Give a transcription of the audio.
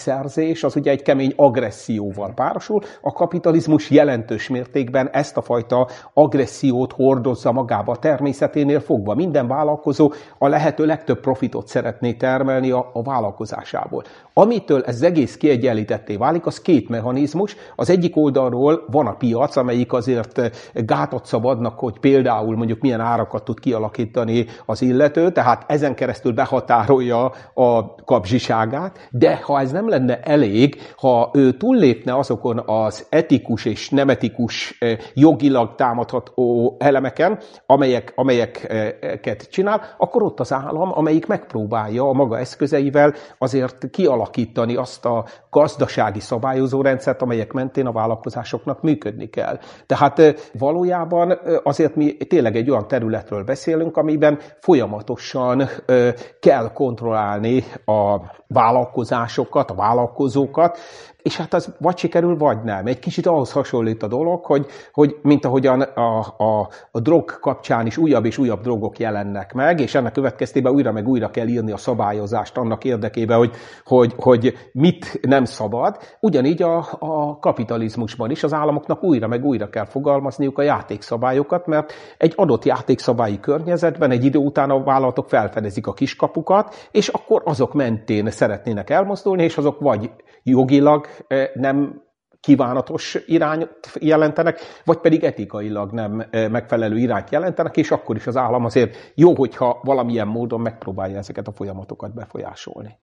beszerzés az ugye egy kemény agresszióval párosul. A kapitalizmus jelentős mértékben ezt a fajta agressziót hordozza magába a természeténél fogva. Minden vállalkozó a lehető legtöbb profitot szeretné termelni a vállalkozásából. Amitől ez egész kiegyenlítetté válik, az két mechanizmus. Az egyik oldalról van a piac, amelyik azért gátat szabadnak, hogy például mondjuk milyen árakat tud kialakítani az illető, tehát ezen keresztül behatárolja a kapzsiságát, de ha ez nem lenne elég, ha ő túllépne azokon az etikus és nem etikus jogilag támadható elemeken, amelyeket csinál, akkor ott az állam, amelyik megpróbálja a maga eszközeivel azért kialakítani azt a gazdasági szabályozó rendszert, amelyek mentén a vállalkozásoknak működni kell. Tehát valójában azért mi tényleg egy olyan területről beszélünk, amiben folyamatosan kell kontrollálni a vállalkozásokat, a vállalkozókat, és hát az vagy sikerül, vagy nem. Egy kicsit ahhoz hasonlít a dolog, hogy mint ahogyan a drog kapcsán is újabb és újabb drogok jelennek meg, és ennek következtében újra meg újra kell írni a szabályozást annak érdekében, hogy mit nem szabad. Ugyanígy a kapitalizmusban is az államoknak újra meg újra kell fogalmazniuk a játékszabályokat, mert egy adott játékszabályi környezetben egy idő után a vállalatok felfedezik a kiskapukat, és akkor azok mentén szeretnének elmozdulni, és azok vagy jogilag nem kívánatos irányt jelentenek, vagy pedig etikailag nem megfelelő irányt jelentenek, és akkor is az állam azért jó, hogyha valamilyen módon megpróbálja ezeket a folyamatokat befolyásolni.